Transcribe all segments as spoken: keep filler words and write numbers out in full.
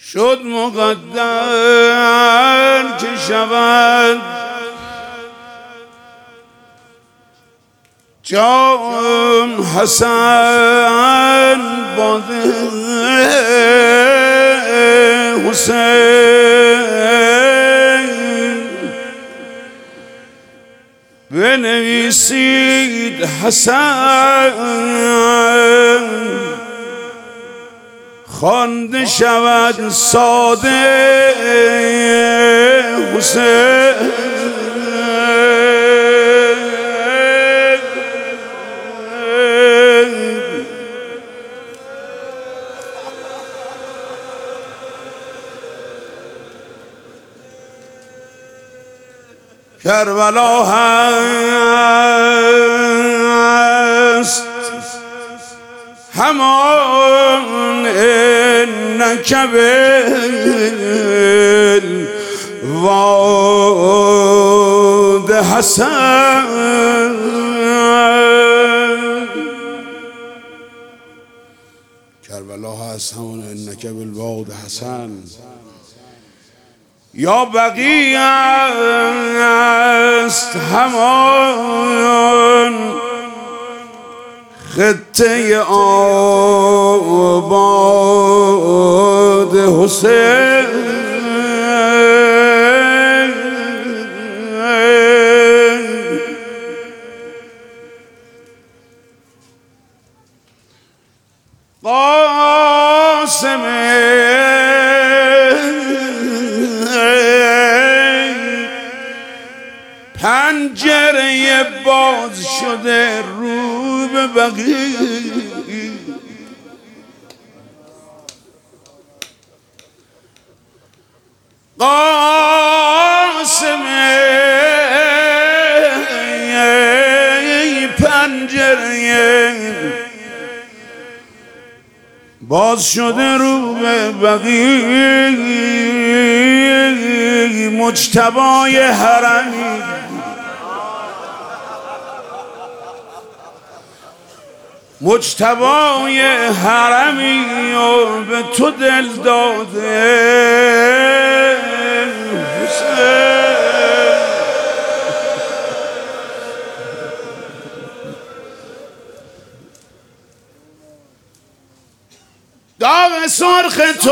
شد مقدر که شود جام حسن باده حسین بنویسید حسن خوانده شود ساده حسین کربلا هست همان انک بالواد حسن کربلا هست همان انک بالواد حسن یا بقیه است همان خطه آباد حسین قاسم پنجره باز شده رو به بقیه قاسم پنجره باز شده رو به بقیه مجتبای حرمی مجتبای حرمی و به تو دل داده داغ سرخ تو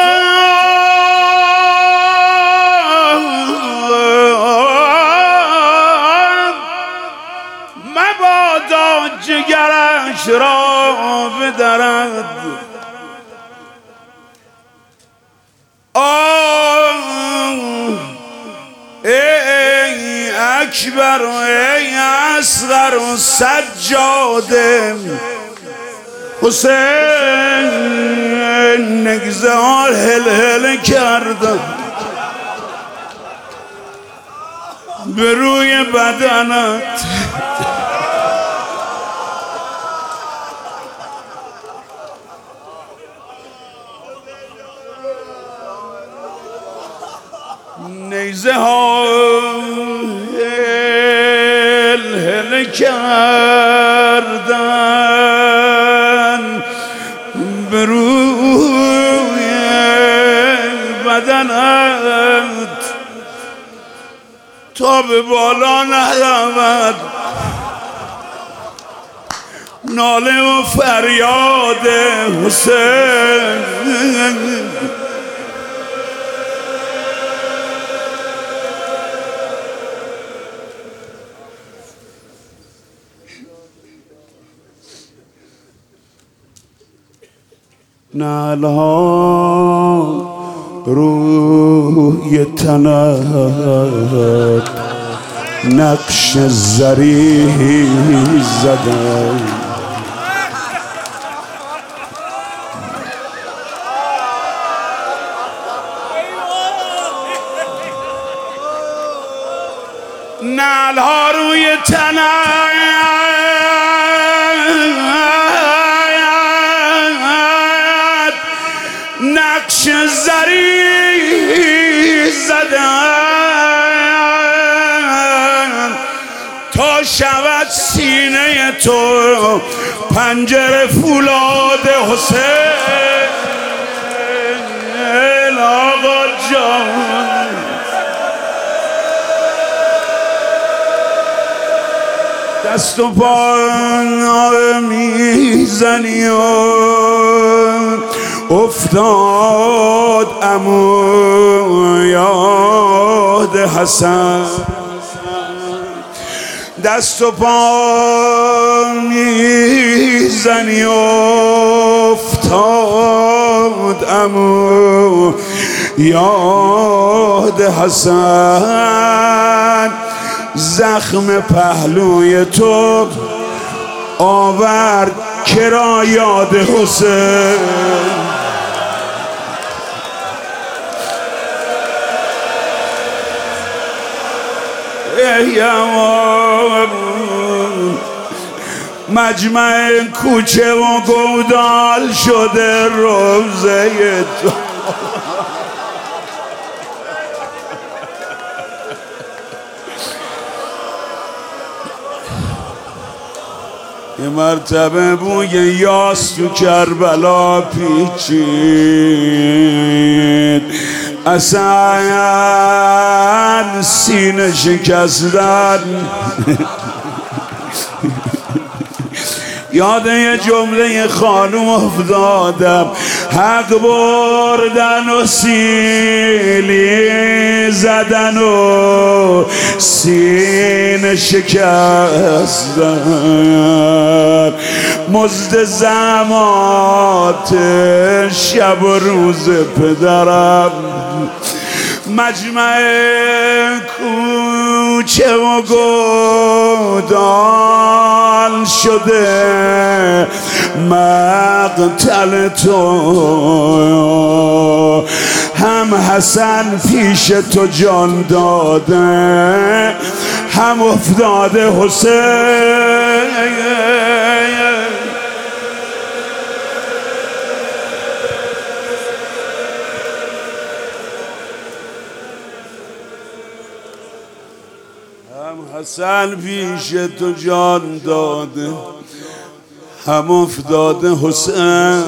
مبادا جگرش را بدرد آه ای اکبر و ای اصغر و سجاده حسین نگذار هل هل کردم به روی بدنت نیزه ها هل هل کردن به روی بدنت تا به بالا نرود ناله و فریاد حسین نعلها روی تنت نقش زری زدن نعلها روی تنت نقش زری زدن تا شود سینه تو پنجره فولاد حسین دست و پا میزنی و افتاد عمو یاد حسن دست و پا میزنی و افتاد عمو یاد حسن زخم پهلوی تو آورد کرا یاد حسین مجمع کوچه و گودال شده روزه تو یه مرتبه بوی یاس تو کربلا پیچید اصلا سینه شکستن یاد یه جمله خانوم افتادم حق بردن و سیلی زدن و سینه شکستن مزد زمات شب و روز پدرم مجمع کوچه و گودال شده مقتل تو هم حسن پیش تو جان داده هم افتاده حسین حسن پیش تو جان داده هم افتاده حسین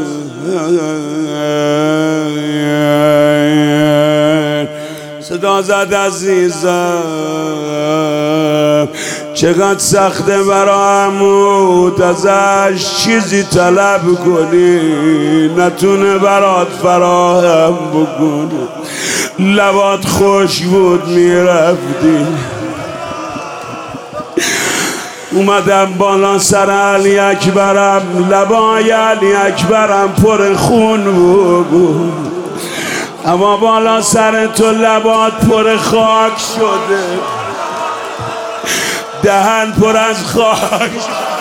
صدا زد عزیزم چقدر سخته برا عمود ازش چیزی طلب کنی نتونه برات فراهم بکنه لبات خوش بود میرفتی اومدم بالا سر علی اکبرم لبای علی اکبرم پر خون بود اما بالا سر تو لبات پر خاک شده دهن پر از خاک